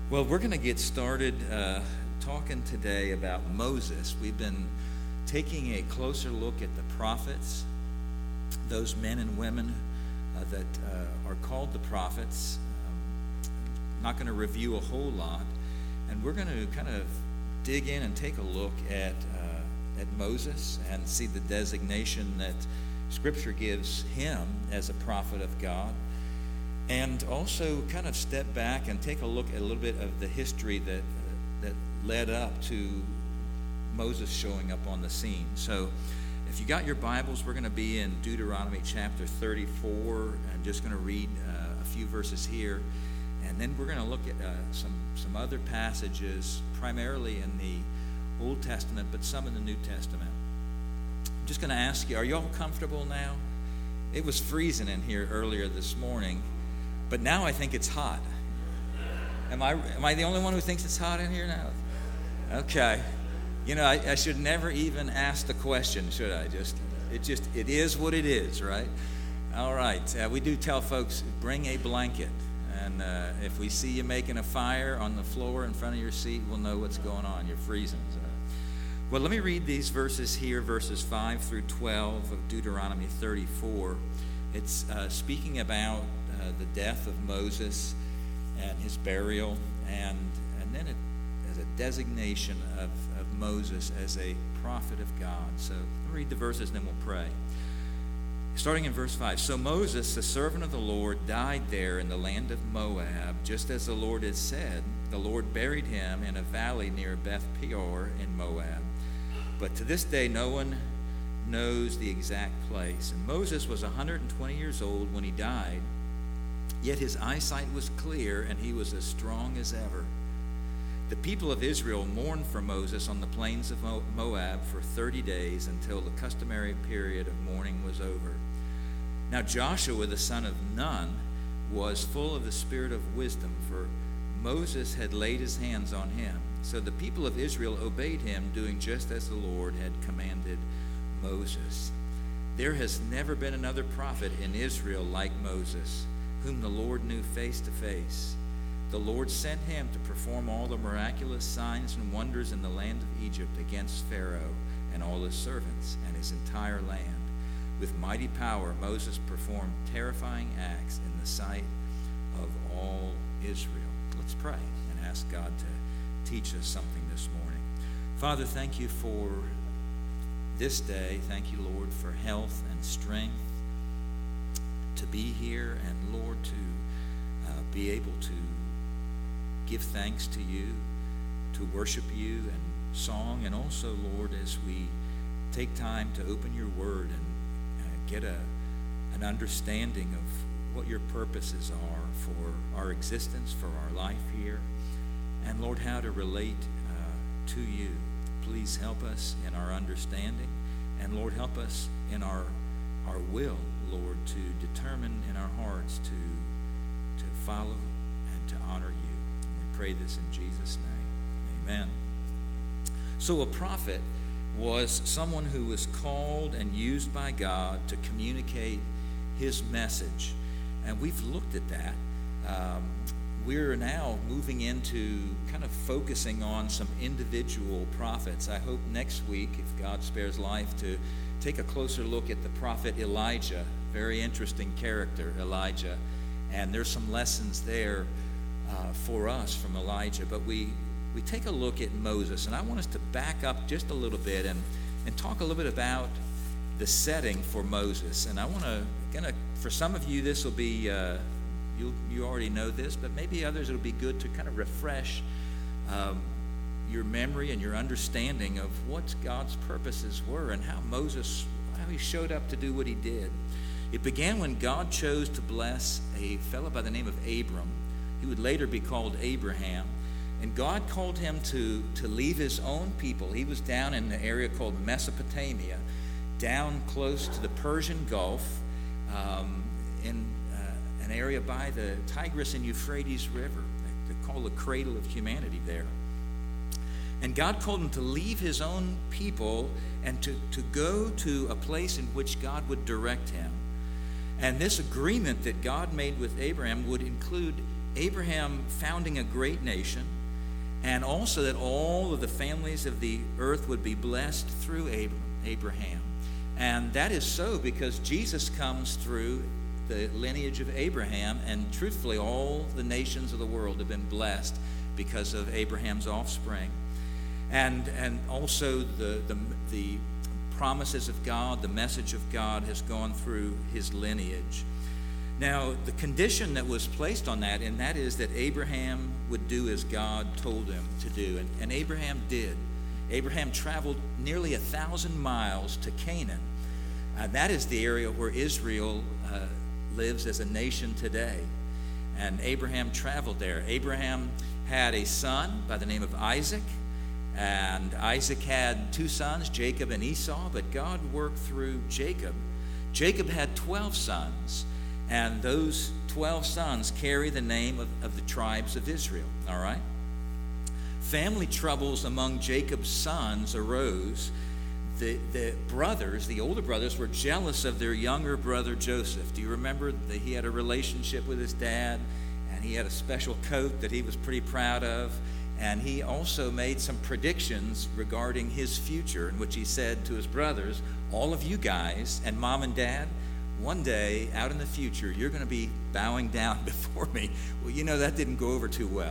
Well, we're going to get started talking today about Moses. We've been taking a closer look at the prophets, those men and women that are called the prophets. Not going to review a whole lot, and we're going to kind of dig in and take a look at Moses and see the designation that Scripture gives him as a prophet of God. And also kind of step back and take a look at a little bit of the history that led up to Moses showing up on the scene. So if you got your Bibles, we're going to be in Deuteronomy chapter 34, and just going to read a few verses here. And then we're going to look at some other passages, primarily in the Old Testament, but some in the New Testament. I'm just going to ask you, are you all comfortable now? It was freezing in here earlier this morning. But now I think it's hot. Am I the only one who thinks it's hot in here now? Okay. You know, I should never even ask the question, should I? It is what it is, right? All right. We do tell folks, bring a blanket. And if we see you making a fire on the floor in front of your seat, we'll know what's going on. You're freezing. Well, let me read these verses here, verses 5 through 12 of Deuteronomy 34. It's speaking about the death of Moses and his burial, and then it as a designation of Moses as a prophet of God. So I'll read the verses and then we'll pray. Starting in verse 5. So Moses, the servant of the Lord, died there in the land of Moab, just as the Lord had said. The Lord buried him in a valley near Beth Peor in Moab. But to this day no one knows the exact place. And Moses was 120 years old when he died. Yet his eyesight was clear, and he was as strong as ever. The people of Israel mourned for Moses on the plains of Moab for 30 days until the customary period of mourning was over. Now Joshua, the son of Nun, was full of the spirit of wisdom, for Moses had laid his hands on him. So the people of Israel obeyed him, doing just as the Lord had commanded Moses. There has never been another prophet in Israel like Moses, whom the Lord knew face to face. The Lord sent him to perform all the miraculous signs and wonders in the land of Egypt against Pharaoh and all his servants and his entire land. With mighty power, Moses performed terrifying acts in the sight of all Israel. Let's pray and ask God to teach us something this morning. Father, thank you for this day. Thank you, Lord, for health and strength to be here, and Lord, to be able to give thanks to you, to worship you in song, and also, Lord, as we take time to open your word and get an understanding of what your purposes are for our existence, for our life here, and Lord, how to relate to you. Please help us in our understanding, and Lord, help us in our will, Lord, to determine in our hearts to follow and to honor you. We pray this in Jesus' name. Amen. So a prophet was someone who was called and used by God to communicate his message. And we've looked at that. We're now moving into kind of focusing on some individual prophets. I hope next week, if God spares life, to take a closer look at the prophet Elijah. Very interesting character, Elijah. And there's some lessons there for us from Elijah. But we take a look at Moses. And I want us to back up just a little bit and talk a little bit about the setting for Moses. And I want to, for some of you, this will be, you already know this, but maybe others it'll be good to kind of refresh your memory and your understanding of what God's purposes were and how he showed up to do what he did. It began when God chose to bless a fellow by the name of Abram. He would later be called Abraham. And God called him to leave his own people. He was down in the area called Mesopotamia, down close to the Persian Gulf, in an area by the Tigris and Euphrates River. They call the cradle of humanity there. And God called him to leave his own people and to go to a place in which God would direct him. And this agreement that God made with Abraham would include Abraham founding a great nation, and also that all of the families of the earth would be blessed through Abraham. And that is so because Jesus comes through the lineage of Abraham, and truthfully, all the nations of the world have been blessed because of Abraham's offspring. And also the promises of God, the message of God has gone through his lineage. Now, the condition that was placed on that, and that is that Abraham would do as God told him to do. And Abraham did. Abraham traveled nearly 1,000 miles to Canaan. That is the area where Israel lives as a nation today. And Abraham traveled there. Abraham had a son by the name of Isaac. And Isaac had 2 sons, Jacob and Esau. But God worked through Jacob. Jacob had 12 sons. And those 12 sons carry the name of the tribes of Israel, all right? Family troubles among Jacob's sons arose. The brothers, the older brothers, were jealous of their younger brother Joseph. Do you remember that he had a relationship with his dad, and he had a special coat that he was pretty proud of? And he also made some predictions regarding his future, in which he said to his brothers, all of you guys and mom and dad, one day out in the future, you're going to be bowing down before me. Well, you know, that didn't go over too well.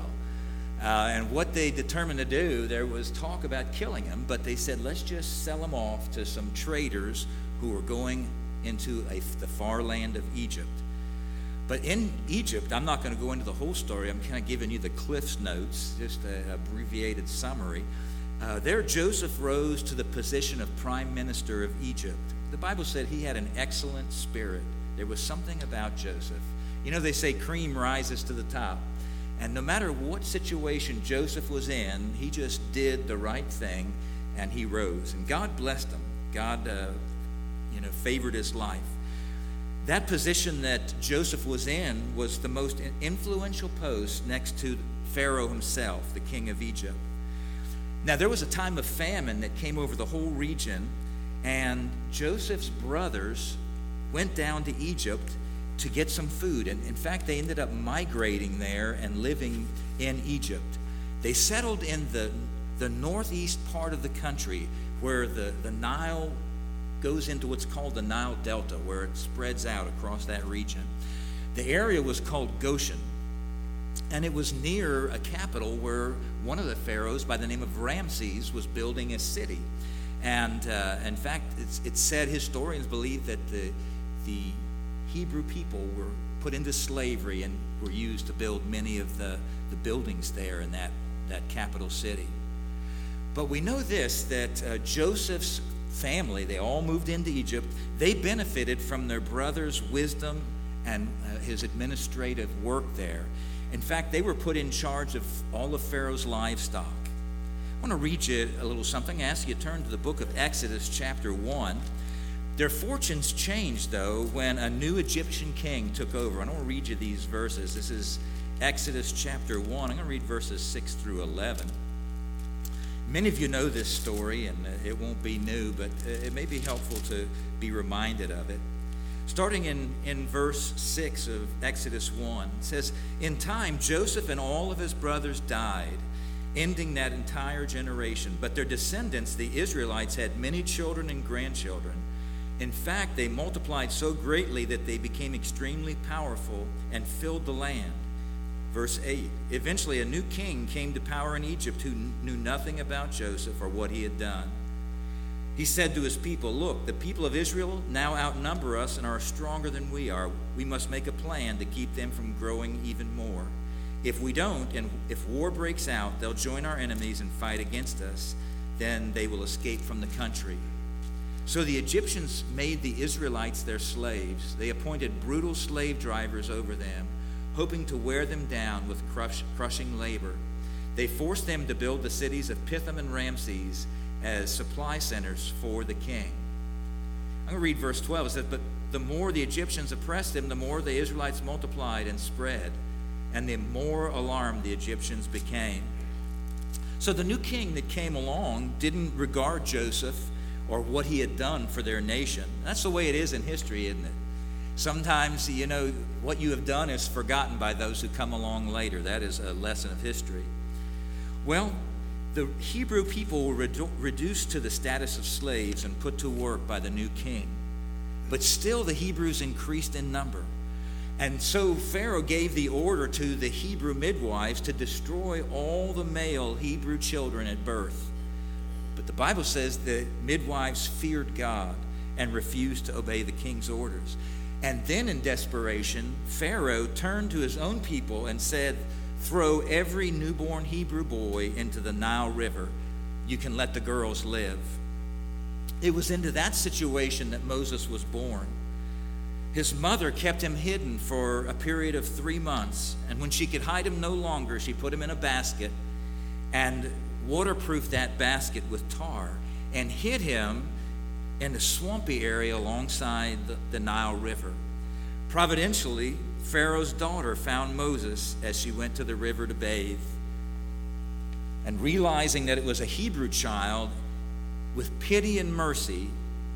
And what they determined to do, there was talk about killing him, but they said, let's just sell him off to some traders who were going into the far land of Egypt. But in Egypt, I'm not going to go into the whole story. I'm kind of giving you the Cliff's Notes, just an abbreviated summary. There, Joseph rose to the position of prime minister of Egypt. The Bible said he had an excellent spirit. There was something about Joseph. You know, they say cream rises to the top. And no matter what situation Joseph was in, he just did the right thing, and he rose. And God blessed him. God, favored his life. That position that Joseph was in was the most influential post next to Pharaoh himself, the king of Egypt. Now, there was a time of famine that came over the whole region, and Joseph's brothers went down to Egypt to get some food. And in fact, they ended up migrating there and living in Egypt. They settled in the northeast part of the country where the Nile goes into what's called the Nile Delta, where it spreads out across that region. The area was called Goshen. And it was near a capital where one of the pharaohs by the name of Ramses was building a city. And in fact, it's said, historians believe that the Hebrew people were put into slavery and were used to build many of the buildings there in that capital city. But we know this, that Joseph's family, they all moved into Egypt. They benefited from their brother's wisdom and his administrative work there. In fact, they were put in charge of all of Pharaoh's livestock. I want to read you a little something. I ask you to turn to the book of Exodus chapter 1. Their fortunes changed, though, when a new Egyptian king took over. I don't want to read you these verses. This is Exodus chapter 1. I'm going to read verses 6 through 11. Many of you know this story, and it won't be new, but it may be helpful to be reminded of it. Starting in verse 6 of Exodus 1, it says, in time, Joseph and all of his brothers died, ending that entire generation. But their descendants, the Israelites, had many children and grandchildren. In fact, they multiplied so greatly that they became extremely powerful and filled the land. Verse 8, eventually a new king came to power in Egypt who knew nothing about Joseph or what he had done. He said to his people, look, the people of Israel now outnumber us and are stronger than we are. We must make a plan to keep them from growing even more. If we don't, and if war breaks out, they'll join our enemies and fight against us. Then they will escape from the country. So the Egyptians made the Israelites their slaves. They appointed brutal slave drivers over them, hoping to wear them down with crushing labor. They forced them to build the cities of Pithom and Ramses as supply centers for the king. I'm going to read verse 12. It says, but the more the Egyptians oppressed them, the more the Israelites multiplied and spread, and the more alarmed the Egyptians became. So the new king that came along didn't regard Joseph or what he had done for their nation. That's the way it is in history, isn't it? Sometimes, what you have done is forgotten by those who come along later. That is a lesson of history. Well, the Hebrew people were reduced to the status of slaves and put to work by the new king. But still the Hebrews increased in number. And so Pharaoh gave the order to the Hebrew midwives to destroy all the male Hebrew children at birth. But the Bible says the midwives feared God and refused to obey the king's orders. And then in desperation, Pharaoh turned to his own people and said, "Throw every newborn Hebrew boy into the Nile River. You can let the girls live." It was into that situation that Moses was born. His mother kept him hidden for a period of 3 months, and when she could hide him no longer, she put him in a basket and waterproofed that basket with tar and hid him in a swampy area alongside the Nile River. Providentially, Pharaoh's daughter found Moses as she went to the river to bathe. And realizing that it was a Hebrew child, with pity and mercy,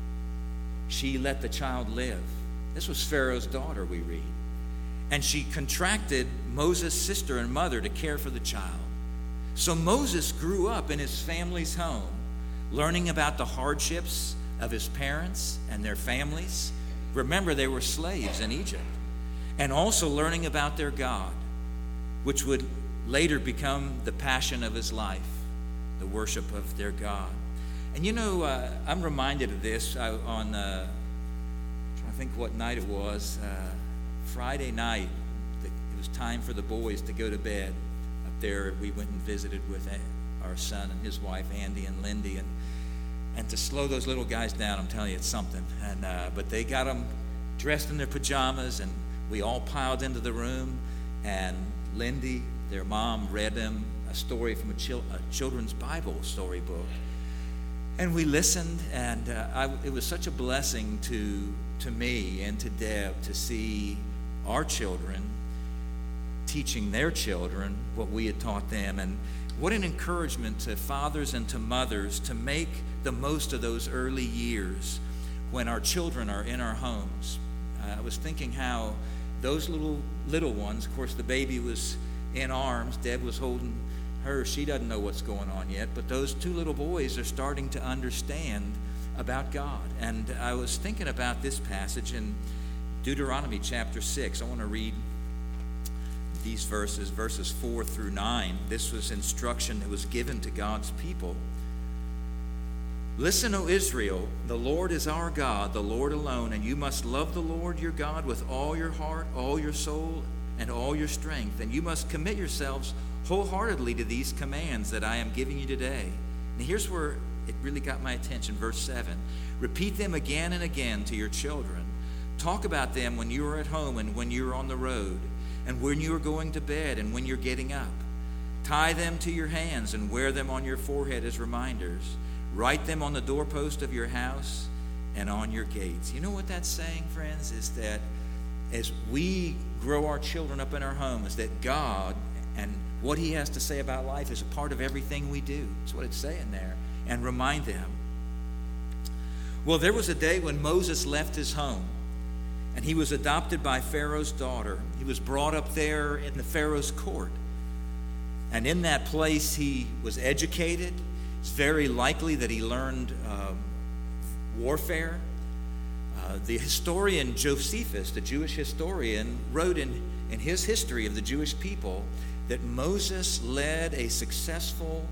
she let the child live. This was Pharaoh's daughter, we read. And she contracted Moses' sister and mother to care for the child. So Moses grew up in his family's home, learning about the hardships of his parents and their families. Remember, they were slaves in Egypt. And also learning about their God, which would later become the passion of his life, the worship of their God. And I'm reminded of this on, I think what night it was, Friday night. It was time for the boys to go to bed. Up there, we went and visited with our son and his wife, Andy and Lindy, and to slow those little guys down, I'm telling you, it's something. But they got them dressed in their pajamas, and we all piled into the room, and Lindy, their mom, read them a story from a children's Bible storybook. And we listened, and it was such a blessing to me and to Deb to see our children teaching their children what we had taught them. And what an encouragement to fathers and to mothers to make the most of those early years when our children are in our homes. I was thinking how those little ones, of course the baby was in arms, Deb was holding her, she doesn't know what's going on yet, but those 2 little boys are starting to understand about God. And I was thinking about this passage in Deuteronomy chapter 6. I want to read these verses 4 through 9. This was instruction that was given to God's people. "Listen, O Israel, the Lord is our God, the Lord alone, and you must love the Lord your God with all your heart, all your soul, and all your strength. And you must commit yourselves wholeheartedly to these commands that I am giving you today." And here's where it really got my attention, verse 7. "Repeat them again and again to your children. Talk about them when you are at home and when you are on the road, and when you are going to bed and when you're getting up. Tie them to your hands and wear them on your forehead as reminders. Write them on the doorpost of your house and on your gates." You know what that's saying, friends, is that as we grow our children up in our homes, that God and what he has to say about life is a part of everything we do. That's what it's saying there. And remind them. Well, there was a day when Moses left his home, and he was adopted by Pharaoh's daughter. He was brought up there in the Pharaoh's court. And in that place, he was educated. It's very likely that he learned warfare. The historian Josephus, the Jewish historian, wrote in his history of the Jewish people that Moses led a successful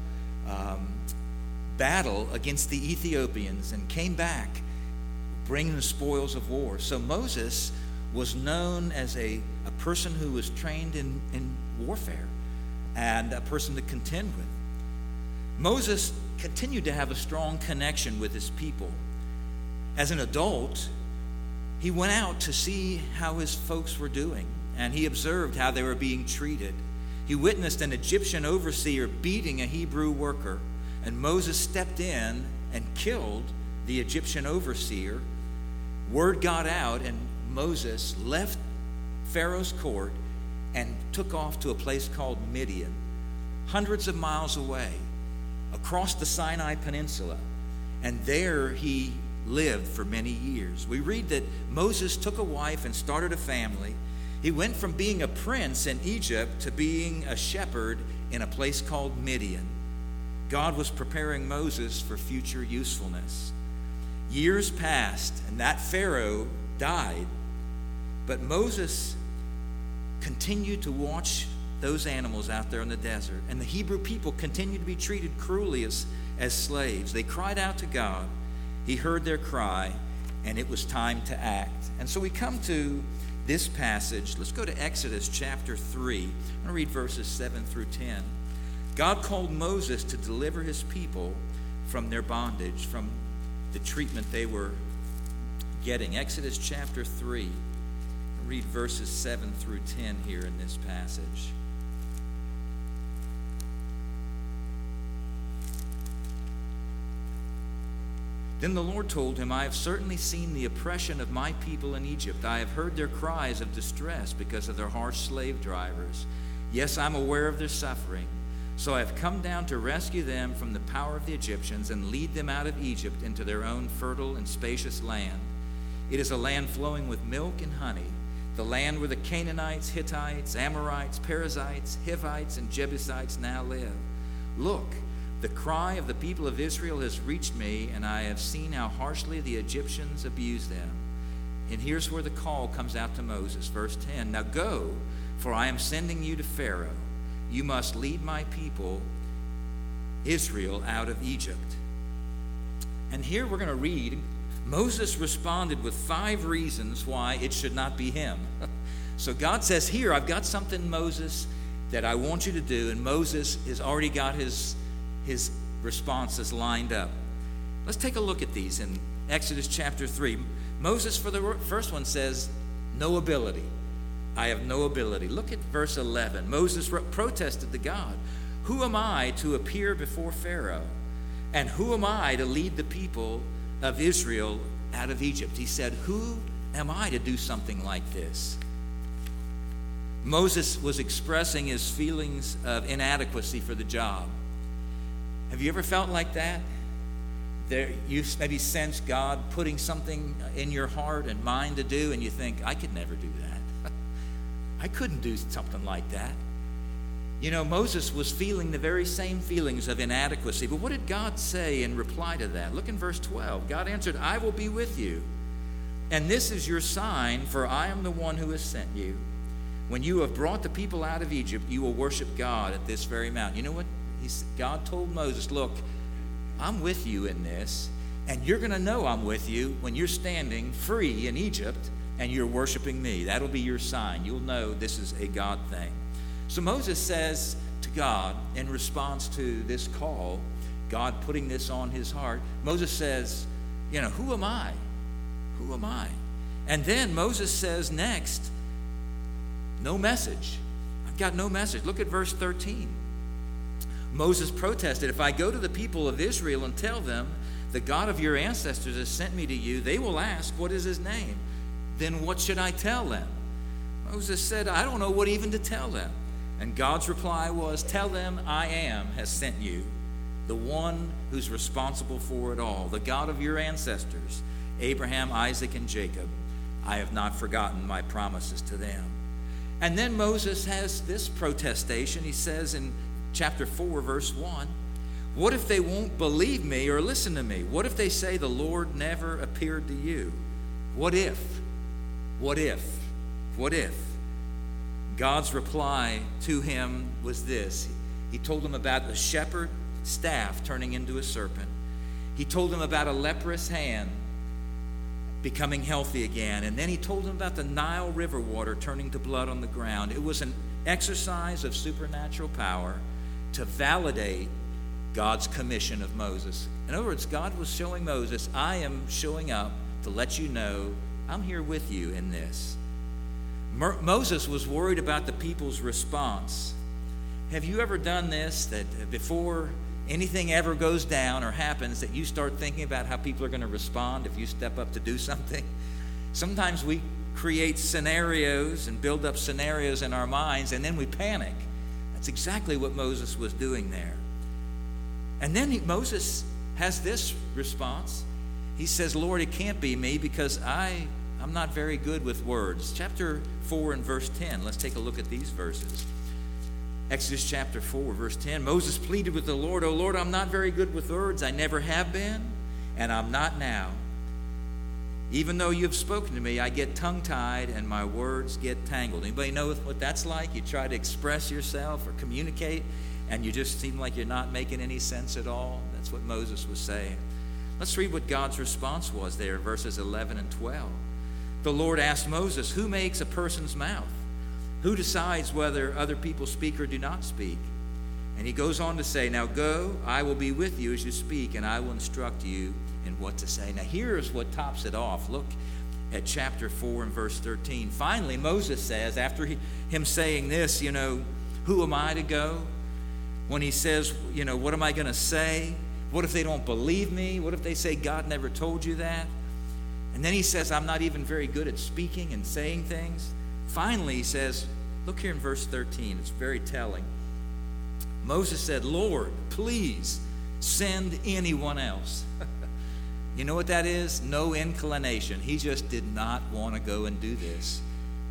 battle against the Ethiopians and came back bringing the spoils of war. So Moses was known as a person who was trained in warfare and a person to contend with. Moses continued to have a strong connection with his people. As an adult, he went out to see how his folks were doing, and he observed how they were being treated. He witnessed an Egyptian overseer beating a Hebrew worker, and Moses stepped in and killed the Egyptian overseer. Word got out, and Moses left Pharaoh's court and took off to a place called Midian, hundreds of miles away, across the Sinai Peninsula. And there he lived for many years. We read that Moses took a wife and started a family. He went from being a prince in Egypt to being a shepherd in a place called Midian. God was preparing Moses for future usefulness. Years passed, and that Pharaoh died. But Moses continued to watch those animals out there in the desert. And the Hebrew people continued to be treated cruelly as slaves. They cried out to God. He heard their cry, and it was time to act. And so we come to this passage. Let's go to Exodus chapter 3. I'm going to read verses 7 through 10. God called Moses to deliver his people from their bondage, from the treatment they were getting. Exodus chapter 3. I'll read verses 7 through 10 here in this passage. Then the Lord told him, I have certainly seen the oppression of my people in Egypt. I have heard their cries of distress because of their harsh slave drivers. Yes, I'm aware of their suffering. So I have come down to rescue them from the power of the Egyptians and lead them out of Egypt into their own fertile and spacious land. It is a land flowing with milk and honey, the land where the Canaanites, Hittites, Amorites, Perizzites, Hivites, and Jebusites now live. Look, the cry of the people of Israel has reached me, and I have seen how harshly the Egyptians abuse them. And here's where the call comes out to Moses, verse 10. Now go, for I am sending you to Pharaoh. You must lead my people, Israel, out of Egypt. And here we're going to read, Moses responded with 5 reasons why it should not be him. So God says, here, I've got something, Moses, that I want you to do. And Moses has already got his responses lined up. Let's take a look at these in Exodus chapter 3. Moses, for the first one, says, no ability. I have no ability. Look at verse 11. Moses protested to God. Who am I to appear before Pharaoh? And who am I to lead the people of Israel out of Egypt? He said, who am I to do something like this? Moses was expressing his feelings of inadequacy for the job. Have you ever felt like that? You maybe sense God putting something in your heart and mind to do, and you think, I could never do that. I couldn't do something like that. You know, Moses was feeling the very same feelings of inadequacy. But what did God say in reply to that? Look in verse 12. God answered, I will be with you, and this is your sign, for I am the one who has sent you. When you have brought the people out of Egypt, you will worship God at this very mountain. You know what? God told Moses, look, I'm with you in this, and you're going to know I'm with you when you're standing free in Egypt and you're worshiping me. That'll be your sign. You'll know this is a God thing. So Moses says to God, in response to this call, God putting this on his heart, Moses says, you know, who am I? Who am I? And then Moses says next, no message. I've got no message. Look at verse 13. Moses protested, if I go to the people of Israel and tell them, the God of your ancestors has sent me to you, they will ask, what is his name? Then what should I tell them? Moses said, I don't know what even to tell them. And God's reply was, tell them I am has sent you, the one who's responsible for it all, the God of your ancestors, Abraham, Isaac, and Jacob. I have not forgotten my promises to them. And then Moses has this protestation. He says in chapter 4, verse 1, what if they won't believe me or listen to me? What if they say the Lord never appeared to you? What if? What if? What if? God's reply to him was this. He told him about a shepherd staff turning into a serpent. He told him about a leprous hand becoming healthy again. And then he told him about the Nile River water turning to blood on the ground. It was an exercise of supernatural power to validate God's commission of Moses. In other words, God was showing Moses, I am showing up to let you know I'm here with you in this. Moses was worried about the people's response. Have you ever done this, that before anything ever goes down or happens, that you start thinking about how people are going to respond if you step up to do something? Sometimes we create scenarios and build up scenarios in our minds, and then we panic. That's exactly what Moses was doing there. And then Moses has this response. he says, Lord, it can't be me because I'm not very good with words. Chapter 4 and verse 10. Let's take a look at these verses. Exodus chapter 4, verse 10. Moses pleaded with the Lord, "O Lord, I'm not very good with words. I never have been, and I'm not now. Even though you have spoken to me, I get tongue-tied and my words get tangled." Anybody know what that's like? You try to express yourself or communicate, and you just seem like you're not making any sense at all. That's what Moses was saying. Let's read what God's response was there in verses 11 and 12. The Lord asked Moses, "Who makes a person's mouth? Who decides whether other people speak or do not speak?" And he goes on to say, "Now go, I will be with you as you speak, and I will instruct you in what to say." Now here's what tops it off. Look at chapter 4 and verse 13. Finally, Moses says, after him saying this, who am I to go? When he says, what am I going to say? What if they don't believe me? What if they say God never told you that? And then he says, I'm not even very good at speaking and saying things. Finally, he says, look here in verse 13. It's very telling. Moses said, "Lord, please send anyone else." You know what that is? No inclination. He just did not want to go and do this.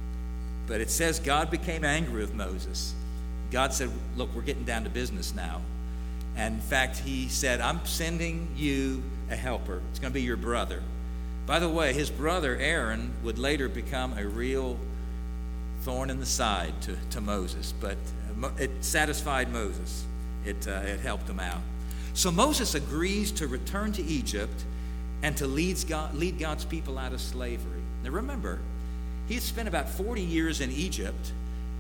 But it says God became angry with Moses. God said, look, we're getting down to business now. And in fact, he said, I'm sending you a helper. It's going to be your brother. By the way, his brother Aaron would later become a real thorn in the side to Moses. But it satisfied Moses. It helped him out. So Moses agrees to return to Egypt and to lead God's people out of slavery. Now remember, he had spent about 40 years in Egypt,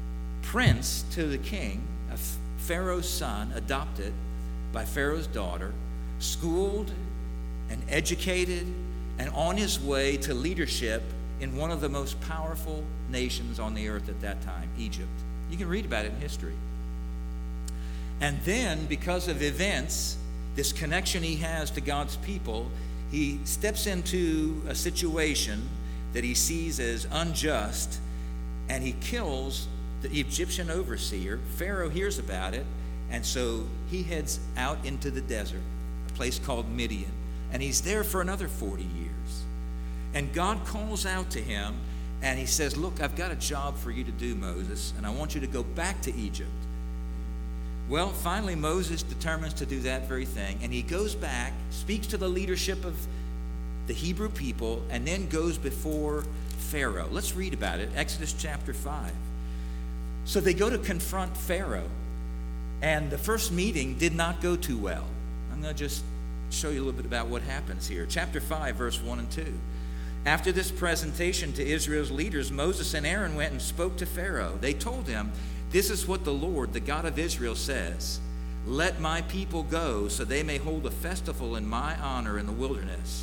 prince to the king, a Pharaoh's son, adopted by Pharaoh's daughter, schooled and educated, and on his way to leadership in one of the most powerful nations on the earth at that time, Egypt. You can read about it in history. And then, because of events, this connection he has to God's people, he steps into a situation that he sees as unjust, and he kills the Egyptian overseer. Pharaoh hears about it, and so he heads out into the desert, a place called Midian, and he's there for another 40 years. And God calls out to him, and he says, look, I've got a job for you to do, Moses, and I want you to go back to Egypt. Well, finally, Moses determines to do that very thing, and he goes back, speaks to the leadership of the Hebrew people, and then goes before Pharaoh. Let's read about it, Exodus chapter 5. So they go to confront Pharaoh, and the first meeting did not go too well. I'm going to just show you a little bit about what happens here. Chapter 5, verse 1 and 2. After this presentation to Israel's leaders, Moses and Aaron went and spoke to Pharaoh. They told him, this is what the Lord, the God of Israel, says. Let my people go so they may hold a festival in my honor in the wilderness.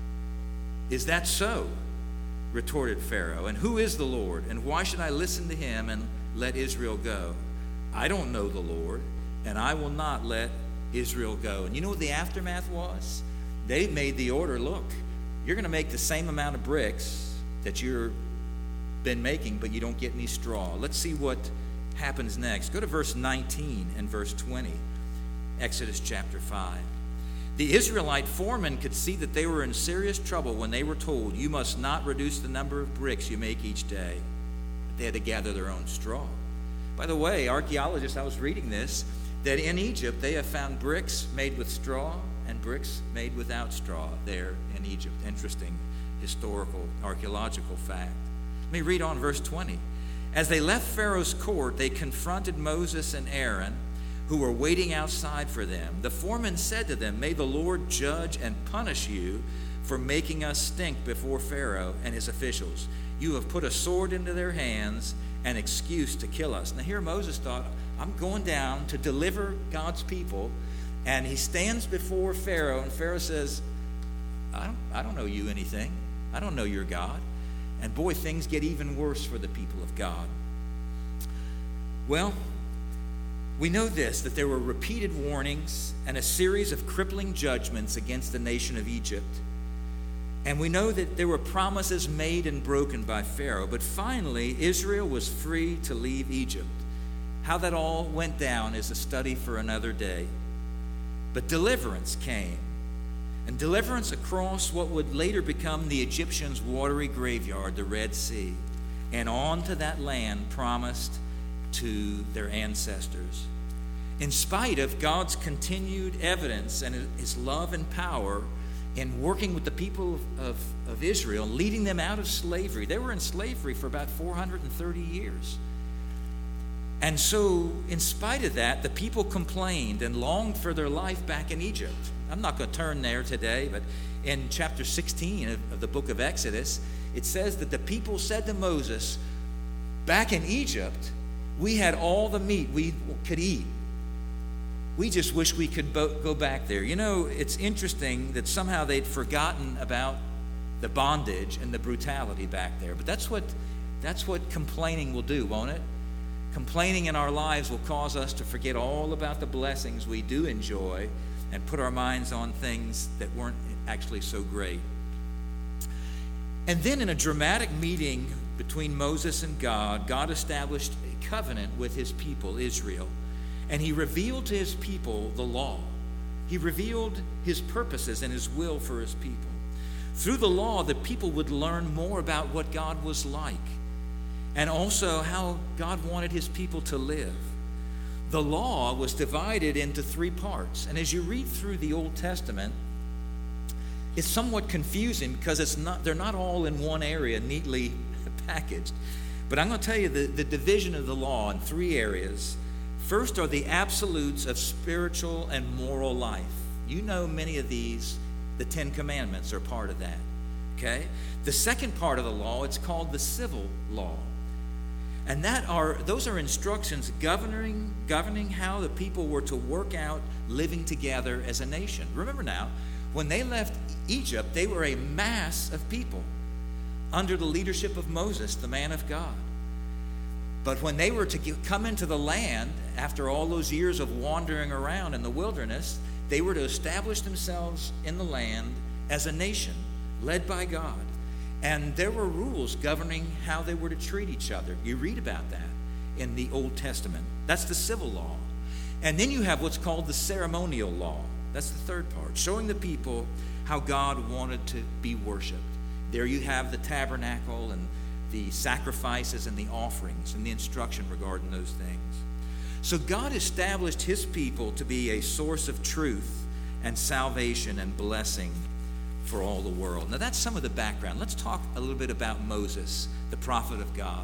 Is that so? Retorted Pharaoh. And who is the Lord? And why should I listen to him and let Israel go? I don't know the Lord, and I will not let Israel go. And you know what the aftermath was? They made the order, look, you're going to make the same amount of bricks that you've been making, but you don't get any straw. Let's see what happens next. Go to verse 19 and verse 20, Exodus chapter 5. The Israelite foremen could see that they were in serious trouble when they were told, you must not reduce the number of bricks you make each day. They had to gather their own straw. By the way, archaeologists, I was reading this, that in Egypt they have found bricks made with straw and bricks made without straw there in Egypt. Interesting historical, archaeological fact. Let me read on verse 20. As they left Pharaoh's court, they confronted Moses and Aaron, who were waiting outside for them. The foreman said to them, may the Lord judge and punish you for making us stink before Pharaoh and his officials. You have put a sword into their hands, an excuse to kill us. Now here Moses thought, I'm going down to deliver God's people, and he stands before Pharaoh, and Pharaoh says, I don't know you anything. I don't know your God. And boy, things get even worse for the people of God. Well, we know this, that there were repeated warnings and a series of crippling judgments against the nation of Egypt. And we know that there were promises made and broken by Pharaoh. But finally, Israel was free to leave Egypt. How that all went down is a study for another day. But deliverance came. and deliverance across what would later become the Egyptians' watery graveyard, the Red Sea, and on to that land promised to their ancestors. In spite of God's continued evidence and his love and power in working with the people of Israel, leading them out of slavery. They were in slavery for about 430 years. And so, in spite of that, the people complained and longed for their life back in Egypt. I'm not going to turn there today, but in chapter 16 of the book of Exodus, it says that the people said to Moses, back in Egypt, we had all the meat we could eat. We just wish we could go back there. You know, it's interesting that somehow they'd forgotten about the bondage and the brutality back there. But that's what complaining will do, won't it? Complaining in our lives will cause us to forget all about the blessings we do enjoy and put our minds on things that weren't actually so great. And then in a dramatic meeting between Moses and God, God established a covenant with his people, Israel. And he revealed to his people the law. He revealed his purposes and his will for his people. Through the law, the people would learn more about what God was like and also how God wanted his people to live. The law was divided into 3 parts. And as you read through the Old Testament, it's somewhat confusing because they're not all in one area neatly packaged. But I'm going to tell you the division of the law in 3 areas. First are the absolutes of spiritual and moral life. You know many of these, the 10 Commandments are part of that. Okay? The second part of the law, it's called the civil law. And those are instructions governing how the people were to work out living together as a nation. Remember now, when they left Egypt, they were a mass of people under the leadership of Moses, the man of God. But when they were to come into the land, after all those years of wandering around in the wilderness, they were to establish themselves in the land as a nation, led by God. And there were rules governing how they were to treat each other. You read about that in the Old Testament. That's the civil law. And then you have what's called the ceremonial law. That's the third part, showing the people how God wanted to be worshiped. There you have the tabernacle and the sacrifices and the offerings and the instruction regarding those things. So God established his people to be a source of truth and salvation and blessing for all the world. Now that's some of the background. Let's talk a little bit about Moses, the prophet of God.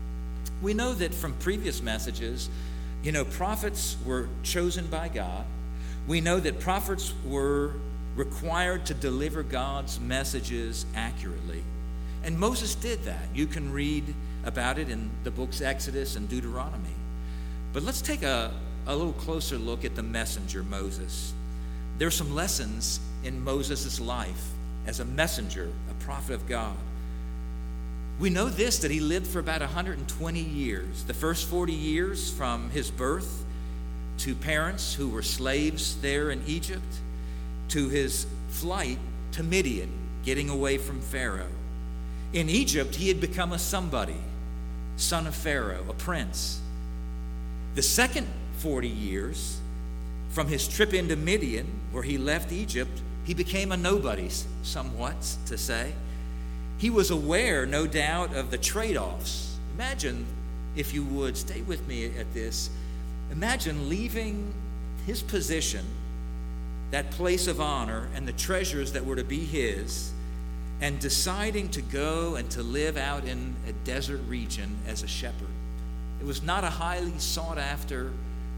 We know that from previous messages, prophets were chosen by God. We know that prophets were required to deliver God's messages accurately. And Moses did that. You can read about it in the books Exodus and Deuteronomy. But let's take a little closer look at the messenger, Moses. There's some lessons in Moses' life as a messenger, a prophet of God. We know this, that he lived for about 120 years. The first 40 years from his birth to parents who were slaves there in Egypt, to his flight to Midian, getting away from Pharaoh. In Egypt, he had become a somebody, son of Pharaoh, a prince. The second 40 years, from his trip into Midian, where he left Egypt, he became a nobody, somewhat to say. He was aware, no doubt, of the trade-offs. Imagine, if you would, stay with me at this. Imagine leaving his position, that place of honor, and the treasures that were to be his, and deciding to go and to live out in a desert region as a shepherd. It was not a highly sought-after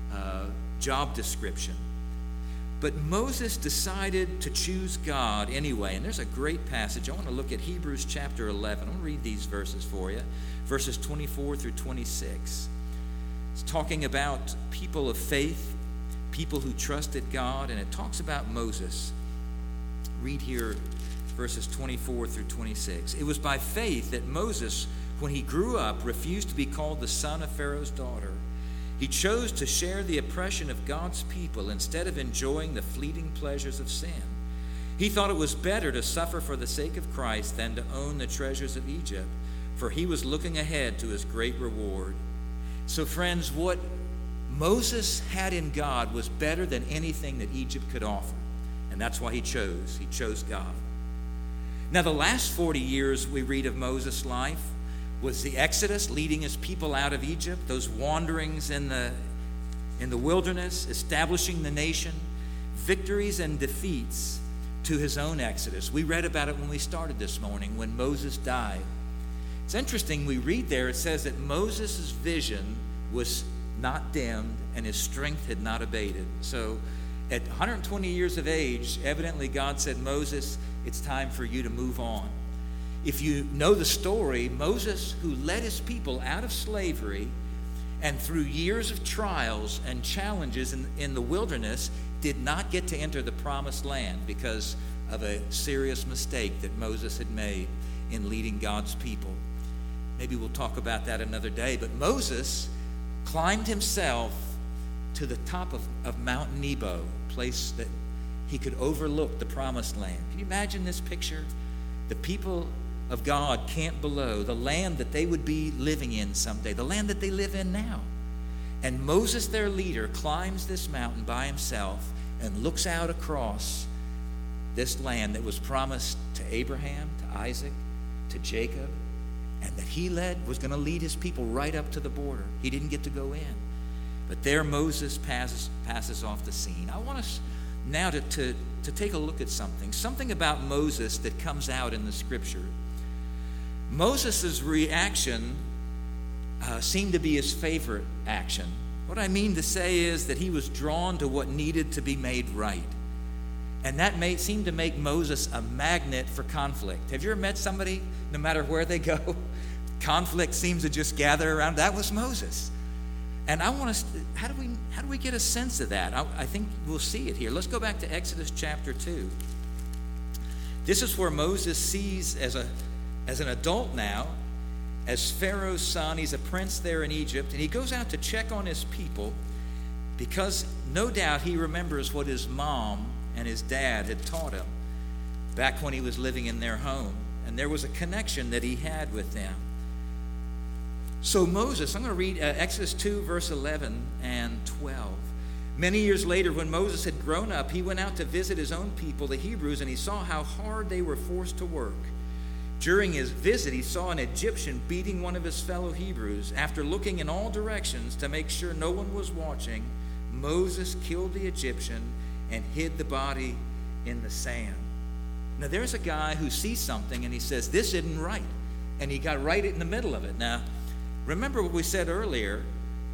job description. But Moses decided to choose God anyway. And there's a great passage. I want to look at Hebrews chapter 11. I'm going to read these verses for you. Verses 24 through 26. It's talking about people of faith, people who trusted God, and it talks about Moses. Read here verses 24 through 26. It was by faith that Moses, when he grew up, refused to be called the son of Pharaoh's daughter. He chose to share the oppression of God's people instead of enjoying the fleeting pleasures of sin. He thought it was better to suffer for the sake of Christ than to own the treasures of Egypt, for he was looking ahead to his great reward. So friends, what Moses had in God was better than anything that Egypt could offer. And that's why he chose God. Now, the last 40 years we read of Moses' life was the Exodus, leading his people out of Egypt, those wanderings in the wilderness, establishing the nation, victories and defeats to his own Exodus. We read about it when we started this morning, when Moses died. It's interesting, we read there, it says that Moses' vision was not dimmed and his strength had not abated. So at 120 years of age, evidently God said, Moses, it's time for you to move on. If you know the story, Moses, who led his people out of slavery and through years of trials and challenges in the wilderness, did not get to enter the promised land because of a serious mistake that Moses had made in leading God's people. Maybe we'll talk about that another day, but Moses climbed himself to the top of Mount Nebo, a place that he could overlook the promised land. Can you imagine this picture? The people of God camped below, the land that they would be living in someday, the land that they live in now. And Moses, their leader, climbs this mountain by himself and looks out across this land that was promised to Abraham, to Isaac, to Jacob, and that he was going to lead his people right up to the border. He didn't get to go in. But there Moses passes off the scene. I want us now to take a look at something about Moses that comes out in the scripture. Moses' reaction seemed to be his favorite action. What I mean to say is that he was drawn to what needed to be made right. And that seemed to make Moses a magnet for conflict. Have you ever met somebody, no matter where they go, conflict seems to just gather around? That was Moses. And I want us, how do we get a sense of that? I think we'll see it here. Let's go back to Exodus chapter 2. This is where Moses sees as an adult now, as Pharaoh's son. He's a prince there in Egypt, and he goes out to check on his people because no doubt he remembers what his mom and his dad had taught him back when he was living in their home. And there was a connection that he had with them. So Moses, I'm going to read Exodus 2, verse 11 and 12. Many years later, when Moses had grown up, he went out to visit his own people, the Hebrews, and he saw how hard they were forced to work. During his visit, he saw an Egyptian beating one of his fellow Hebrews. After looking in all directions to make sure no one was watching, Moses killed the Egyptian and hid the body in the sand. Now, there's a guy who sees something and he says, this isn't right. And he got right in the middle of it. Now, remember what we said earlier.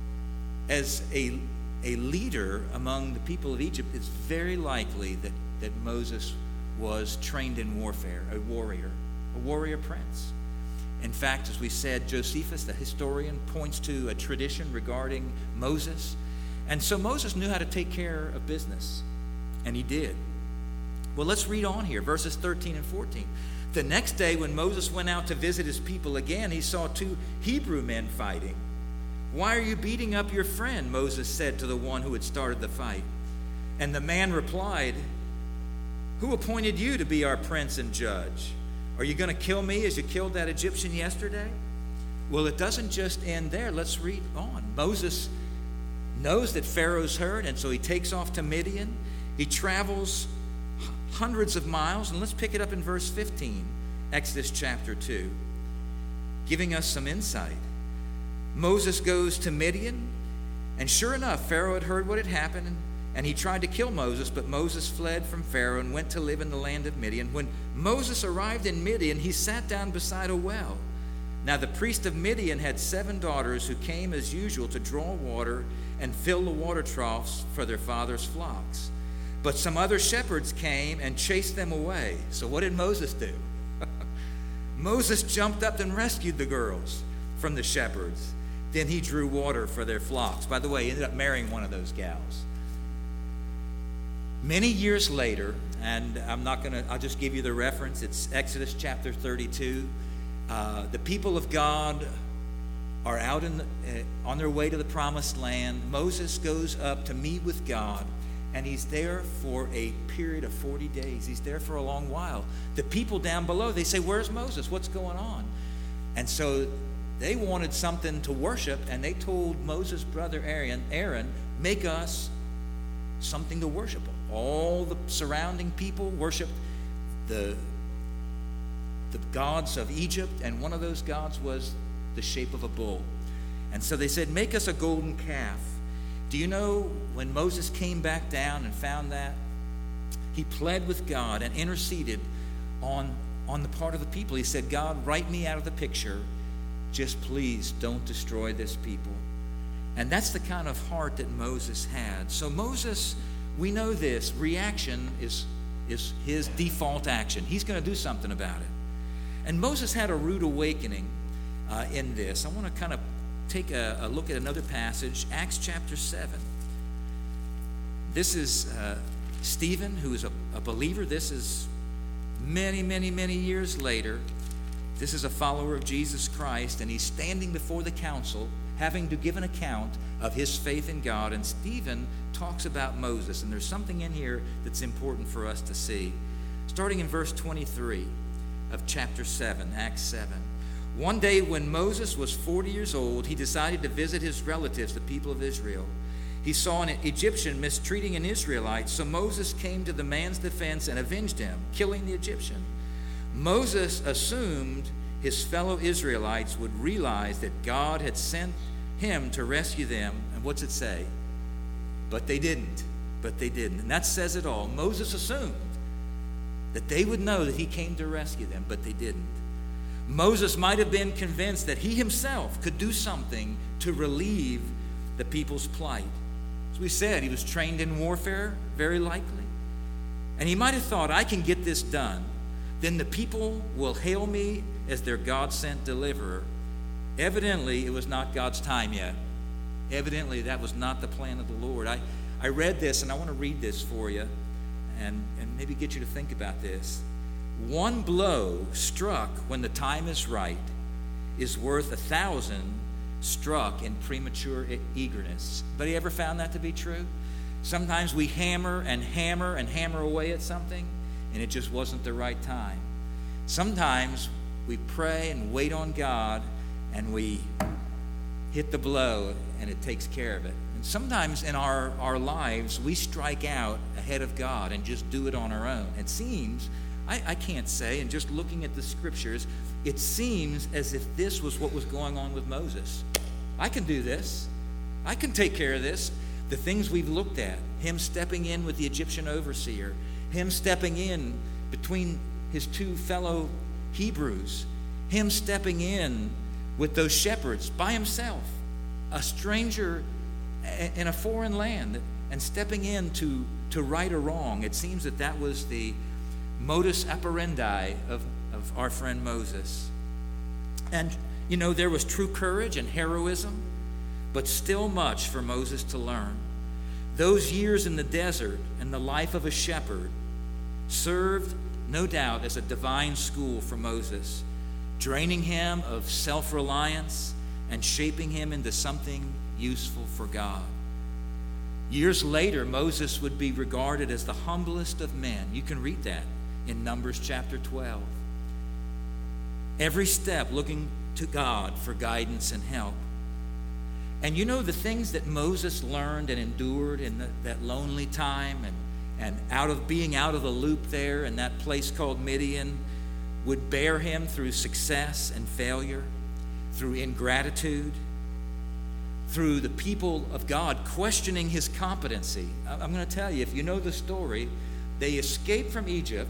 As a leader among the people of Egypt, it's very likely that Moses was trained in warfare, a warrior prince. In fact, as we said, Josephus, the historian, points to a tradition regarding Moses. And so Moses knew how to take care of business, and he did. Well, let's read on here, verses 13 and 14. The next day, when Moses went out to visit his people again, he saw two Hebrew men fighting. Why are you beating up your friend? Moses said to the one who had started the fight. And the man replied, who appointed you to be our prince and judge? Are you going to kill me as you killed that Egyptian yesterday? Well, it doesn't just end there. Let's read on. Moses knows that Pharaoh's heard, and so he takes off to Midian. He travels hundreds of miles, and let's pick it up in verse 15, Exodus chapter 2, giving us some insight. Moses goes to Midian, and sure enough, Pharaoh had heard what had happened, and he tried to kill Moses, but Moses fled from Pharaoh and went to live in the land of Midian. When Moses arrived in Midian, he sat down beside a well. Now the priest of Midian had 7 daughters who came as usual to draw water and fill the water troughs for their father's flocks. But some other shepherds came and chased them away. So what did Moses do? Moses jumped up and rescued the girls from the shepherds. Then he drew water for their flocks. By the way, he ended up marrying one of those gals. Many years later, and I'll just give you the reference. It's Exodus chapter 32. The people of God are out on their way to the promised land. Moses goes up to meet with God, and he's there for a period of 40 days. He's there for a long while. The people down below, they say, where's Moses? What's going on? And so they wanted something to worship, and they told Moses' brother Aaron, make us something to worship. All the surrounding people worshiped the gods of Egypt, and one of those gods was the shape of a bull. And so they said, make us a golden calf. Do you know when Moses came back down and found that? He pled with God and interceded on the part of the people. He said, God, write me out of the picture. Just please don't destroy this people. And that's the kind of heart that Moses had. So Moses, we know this, reaction is his default action. He's going to do something about it. And Moses had a rude awakening in this. I want to kind of take a look at another passage, Acts chapter 7. This is Stephen, who is a believer. This is many, many, many years later. This is a follower of Jesus Christ, and he's standing before the council, having to give an account of his faith in God. And Stephen talks about Moses, and there's something in here that's important for us to see. Starting in verse 23 of chapter 7, Acts 7. One day when Moses was 40 years old, he decided to visit his relatives, the people of Israel. He saw an Egyptian mistreating an Israelite, so Moses came to the man's defense and avenged him, killing the Egyptian. Moses assumed his fellow Israelites would realize that God had sent him to rescue them. And what's it say? But they didn't. But they didn't. And that says it all. Moses assumed that they would know that he came to rescue them, but they didn't. Moses might have been convinced that he himself could do something to relieve the people's plight. As we said, he was trained in warfare, very likely. And he might have thought, I can get this done. Then the people will hail me as their God-sent deliverer. Evidently, it was not God's time yet. Evidently, that was not the plan of the Lord. I read this, and I want to read this for you and maybe get you to think about this. One blow struck when the time is right is worth 1,000 struck in premature eagerness. But you ever found that to be true? Sometimes we hammer and hammer and hammer away at something, and it just wasn't the right time. Sometimes we pray and wait on God, and we hit the blow, and it takes care of it. And sometimes in our lives, we strike out ahead of God and just do it on our own. It seems, I can't say, and just looking at the scriptures, it seems as if this was what was going on with Moses. I can do this. I can take care of this. The things we've looked at, him stepping in with the Egyptian overseer, him stepping in between his two fellow Hebrews, him stepping in with those shepherds by himself, a stranger in a foreign land, and stepping in to right a wrong. It seems that was the modus operandi of our friend Moses. And, there was true courage and heroism, but still much for Moses to learn. Those years in the desert and the life of a shepherd served, no doubt, as a divine school for Moses, draining him of self-reliance and shaping him into something useful for God. Years later, Moses would be regarded as the humblest of men. You can read that in Numbers chapter 12. Every step looking to God for guidance and help. And the things that Moses learned and endured in that lonely time and being out of the loop there in that place called Midian would bear him through success and failure, through ingratitude, through the people of God questioning his competency. I'm going to tell you, if you know the story, they escaped from Egypt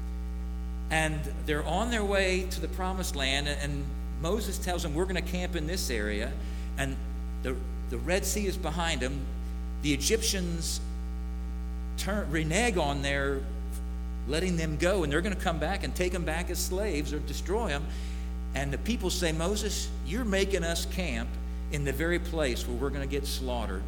and they're on their way to the promised land, and Moses tells them, we're going to camp in this area, and the Red Sea is behind them. The Egyptians renege on their letting them go, and they're going to come back and take them back as slaves or destroy them. And the people say, Moses, you're making us camp in the very place where we're going to get slaughtered.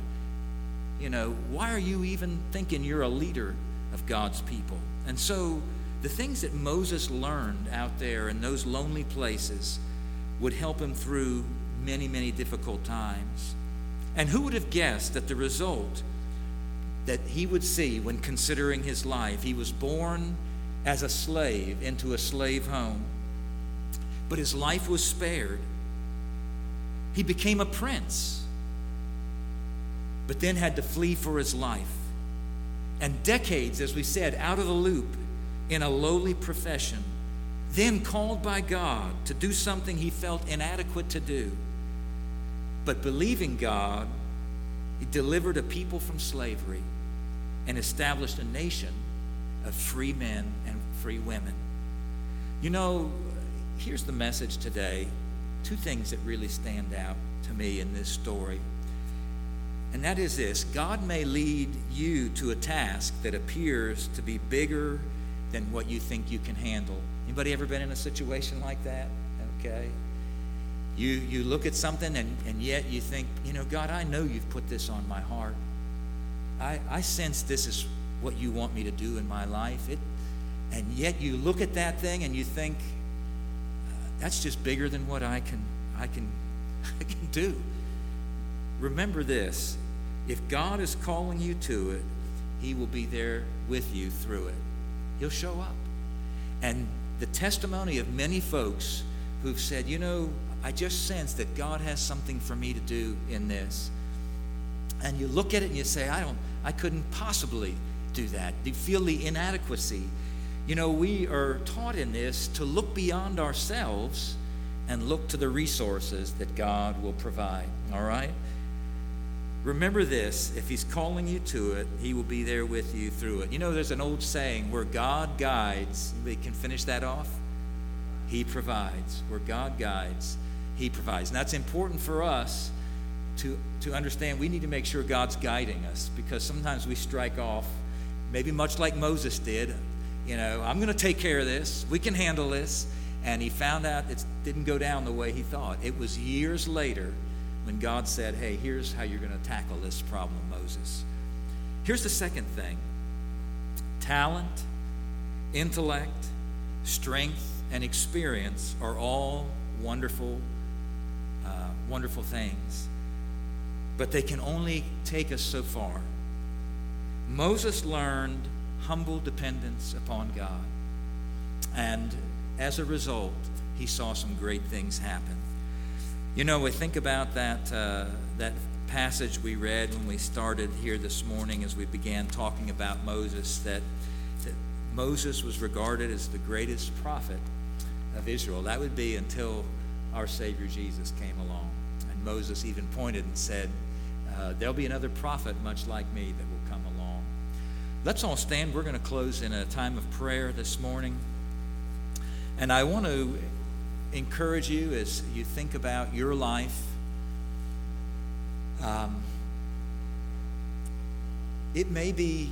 Why are you even thinking you're a leader of God's people? And so the things that Moses learned out there in those lonely places would help him through many, many difficult times. And who would have guessed that the result that he would see when considering his life? He was born as a slave into a slave home, but his life was spared. He became a prince, but then had to flee for his life. and decades, as we said, out of the loop in a lowly profession, then called by God to do something he felt inadequate to do. But believing God, he delivered a people from slavery and established a nation of free men and free women. You know, here's the message today. Two things that really stand out to me in this story. And that is this: God may lead you to a task that appears to be bigger than what you think you can handle. Anybody ever been in a situation like that? Okay. You look at something and yet you think, you know, God, I know you've put this on my heart. I sense this is what you want me to do in my life. And yet you look at that thing and you think, that's just bigger than what I can do. Remember this: if God is calling you to it, he will be there with you through it. He'll show up. And the testimony of many folks who've said, you know, I just sense that God has something for me to do in this. And you look at it and you say, I couldn't possibly do that. You feel the inadequacy. You know, we are taught in this to look beyond ourselves and look to the resources that God will provide. All right? Remember this: if he's calling you to it, he will be there with you through it. You know, there's an old saying, where God guides, we can finish that off, he provides. Where God guides, he provides. And that's important for us to understand. We need to make sure God's guiding us, because sometimes we strike off, maybe much like Moses did. You know, I'm going to take care of this. We can handle this. And he found out it didn't go down the way he thought. It was years later when God said, hey, here's how you're going to tackle this problem, Moses. Here's the second thing: talent, intellect, strength, and experience are all wonderful things. But they can only take us so far. Moses learned humble dependence upon God. And as a result, he saw some great things happen. You know, we think about that passage we read when we started here this morning, as we began talking about Moses, that Moses was regarded as the greatest prophet of Israel. That would be until our Savior Jesus came along. And Moses even pointed and said, there'll be another prophet much like me that will come along. Let's all stand. We're going to close in a time of prayer this morning. And I want to encourage you as you think about your life. It may be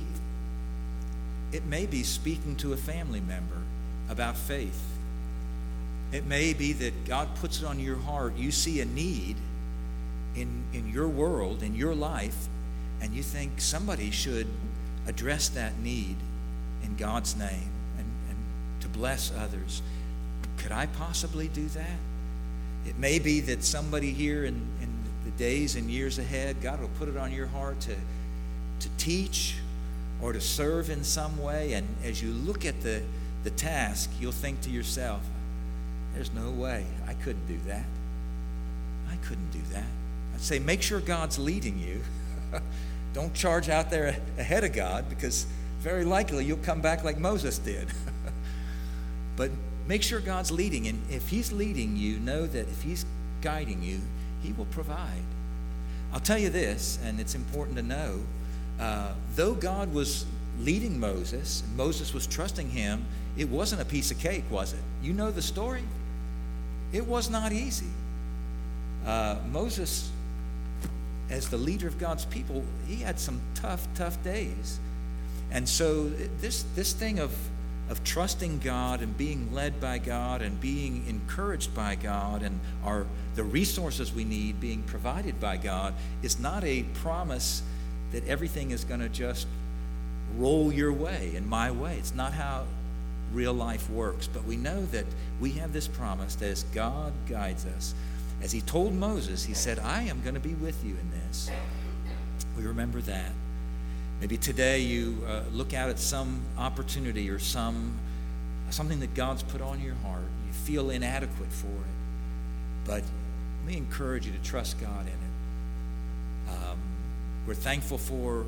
speaking to a family member about faith. It may be that God puts it on your heart. You see a need in your world, in your life, and you think somebody should address that need in God's name and to bless others. Could I possibly do that? It may be that somebody here in the days and years ahead, God will put it on your heart to teach or to serve in some way. And as you look at the task, you'll think to yourself, there's no way. I couldn't do that. I couldn't do that. I'd say make sure God's leading you. Don't charge out there ahead of God, because very likely you'll come back like Moses did. But make sure God's leading. And if he's leading you, know that if he's guiding you, he will provide. I'll tell you this, and it's important to know, though God was leading Moses, and Moses was trusting him, it wasn't a piece of cake, was it? You know the story. It was not easy. Moses, as the leader of God's people, he had some tough days. And so this thing of trusting God and being led by God and being encouraged by God and the resources we need being provided by God is not a promise that everything is going to just roll your way and my way. It's not how real life works. But we know that we have this promise that as God guides us, as he told Moses, he said, I am going to be with you in this. We remember that. Maybe today you look out at some opportunity or something that God's put on your heart. You feel inadequate for it. But let me encourage you to trust God in it. We're thankful for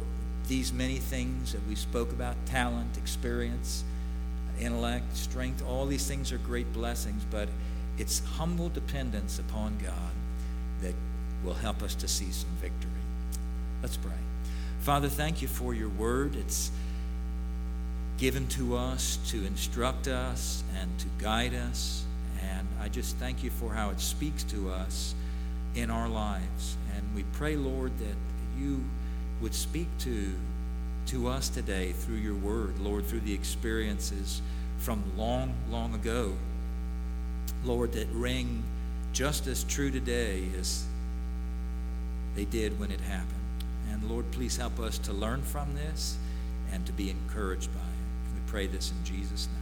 these many things that we spoke about, talent, experience, intellect, strength, all these things are great blessings, but it's humble dependence upon God that will help us to see some victory. Let's pray. Father, thank you for your word. It's given to us to instruct us and to guide us. And I just thank you for how it speaks to us in our lives. And we pray, Lord, that you would speak to us today through your word, Lord, through the experiences from long, long ago, Lord, that ring just as true today as they did when it happened. And Lord, please help us to learn from this and to be encouraged by it. We pray this in Jesus' name.